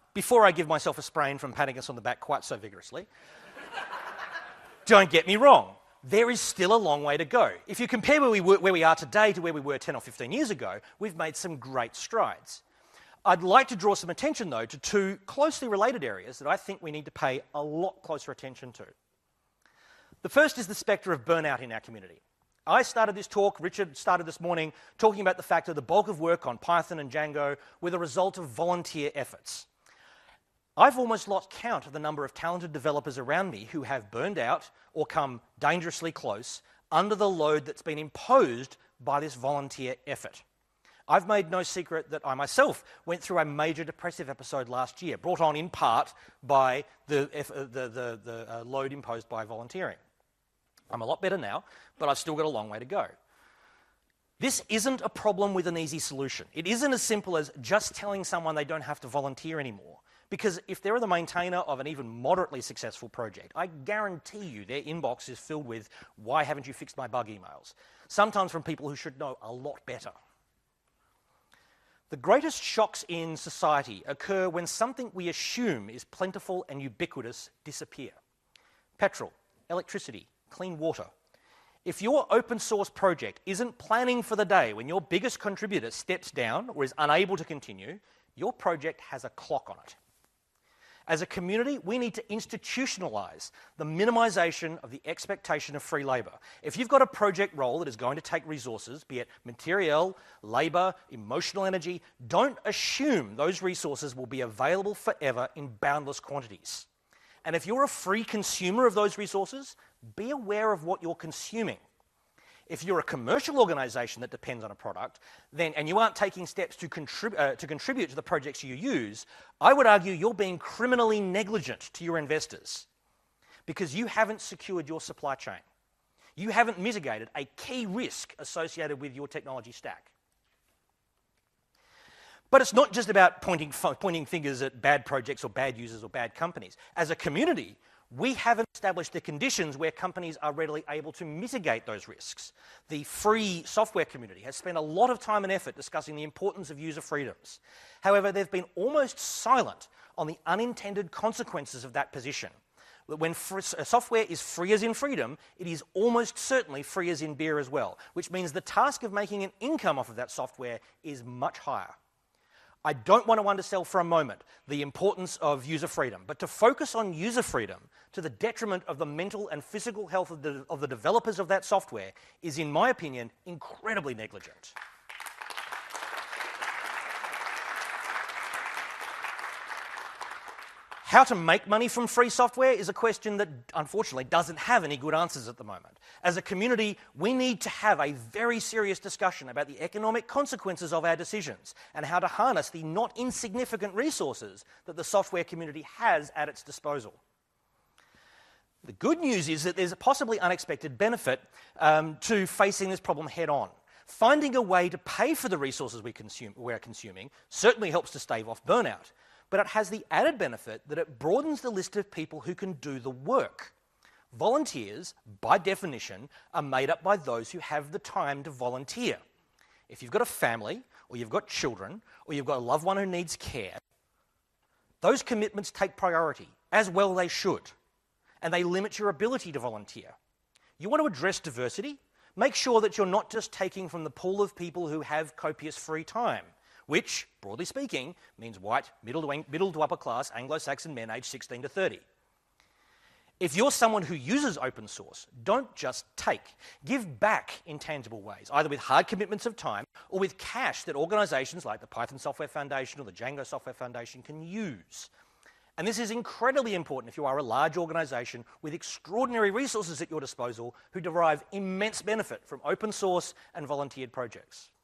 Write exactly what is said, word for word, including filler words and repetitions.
before I give myself a sprain from patting us on the back quite so vigorously, don't get me wrong. There is still a long way to go. If you compare where we, were, where we are today to where we were ten or fifteen years ago, we've made some great strides. I'd like to draw some attention, though, to two closely related areas that I think we need to pay a lot closer attention to. The first is the spectre of burnout in our community. I started this talk, Richard started this morning, talking about the fact that the bulk of work on Python and Django were the result of volunteer efforts. I've almost lost count of the number of talented developers around me who have burned out or come dangerously close under the load that's been imposed by this volunteer effort. I've made no secret that I myself went through a major depressive episode last year, brought on in part by the, the, the, the uh, load imposed by volunteering. I'm a lot better now, but I've still got a long way to go. This isn't a problem with an easy solution. It isn't as simple as just telling someone they don't have to volunteer anymore. Because if they're the maintainer of an even moderately successful project, I guarantee you their inbox is filled with, "Why haven't you fixed my bug?" emails, sometimes from people who should know a lot better. The greatest shocks in society occur when something we assume is plentiful and ubiquitous disappear. Petrol, electricity, clean water. If your open source project isn't planning for the day when your biggest contributor steps down or is unable to continue, your project has a clock on it. As a community, we need to institutionalize the minimization of the expectation of free labor. If you've got a project role that is going to take resources, be it material, labor, emotional energy, don't assume those resources will be available forever in boundless quantities. And if you're a free consumer of those resources, be aware of what you're consuming. If you're a commercial organization that depends on a product, then, and you aren't taking steps to, contrib- uh, to contribute to the projects you use, I would argue you're being criminally negligent to your investors because you haven't secured your supply chain. You haven't mitigated a key risk associated with your technology stack. But it's not just about pointing, pointing fingers at bad projects or bad users or bad companies. As a community, we haven't established the conditions where companies are readily able to mitigate those risks. The free software community has spent a lot of time and effort discussing the importance of user freedoms. However, they've been almost silent on the unintended consequences of that position. When free, software is free as in freedom, it is almost certainly free as in beer as well, which means the task of making an income off of that software is much higher. I don't want to undersell for a moment the importance of user freedom, but to focus on user freedom to the detriment of the mental and physical health of the, of the developers of that software is, in my opinion, incredibly negligent. How to make money from free software is a question that, unfortunately, doesn't have any good answers at the moment. As a community, we need to have a very serious discussion about the economic consequences of our decisions and how to harness the not insignificant resources that the software community has at its disposal. The good news is that there's a possibly unexpected benefit um, to facing this problem head-on. Finding a way to pay for the resources we consume, we're consuming certainly helps to stave off burnout. But it has the added benefit that it broadens the list of people who can do the work. Volunteers, by definition, are made up by those who have the time to volunteer. If you've got a family, or you've got children, or you've got a loved one who needs care, those commitments take priority, as well they should, and they limit your ability to volunteer. You want to address diversity? Make sure that you're not just taking from the pool of people who have copious free time, which, broadly speaking, means white, middle to, middle to upper class Anglo-Saxon men aged sixteen to thirty. If you're someone who uses open source, don't just take. Give back in tangible ways, either with hard commitments of time or with cash that organizations like the Python Software Foundation or the Django Software Foundation can use. And this is incredibly important if you are a large organization with extraordinary resources at your disposal who derive immense benefit from open source and volunteered projects.